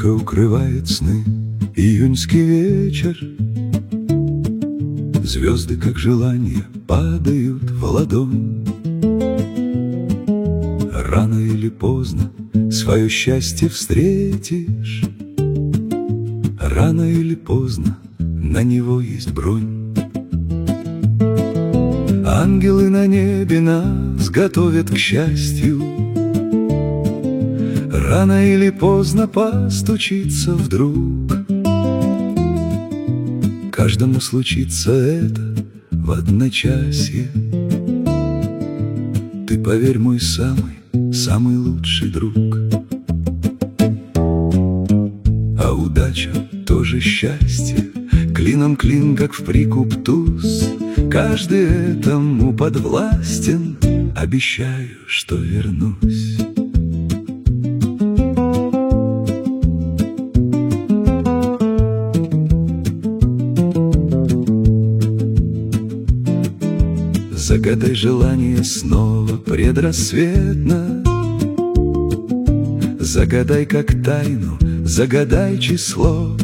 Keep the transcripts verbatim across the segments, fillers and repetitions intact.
Тихо укрывает сны июньский вечер. Звезды, как желания, падают в ладонь. Рано или поздно свое счастье встретишь. Рано или поздно на него есть бронь. Ангелы на небе нас готовят к счастью. Рано или поздно постучится вдруг. Каждому случится это в одночасье. Ты поверь, мой самый, самый лучший друг. А удача тоже счастье, клином клин, как в прикуп туз. Каждый этому подвластен, обещаю, что вернусь. Загадай желание снова предрассветно. Загадай как тайну, загадай число,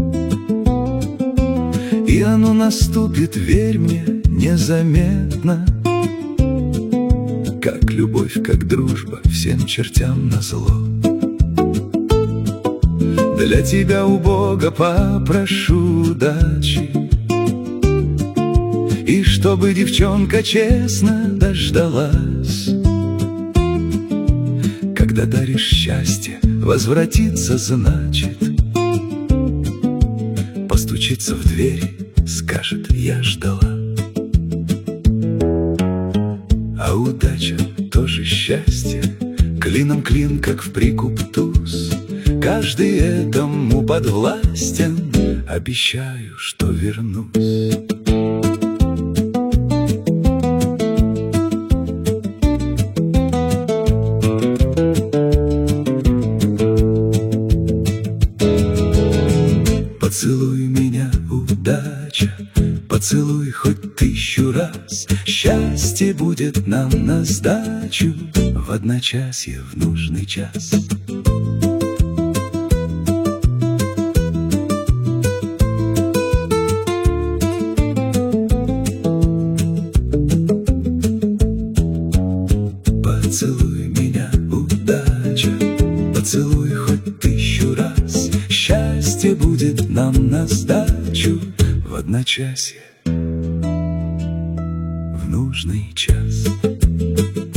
и оно наступит, верь мне, незаметно. Как любовь, как дружба, всем чертям назло. Для тебя у Бога попрошу удачи, и чтобы девчонка честно дождалась. Когда даришь счастье, возвратиться значит постучиться в дверь, скажет: я ждала. А удача тоже счастье, клином клин, как в прикуп туз. Каждый этому подвластен, обещаю, что вернусь. Поцелуй меня, удача, поцелуй хоть тысячу раз. Счастье будет нам на сдачу в одночасье, в нужный час. Поцелуй меня, удача, поцелуй хоть тысячу раз. Счастье будет нам на сдачу в одночасье, в нужный час.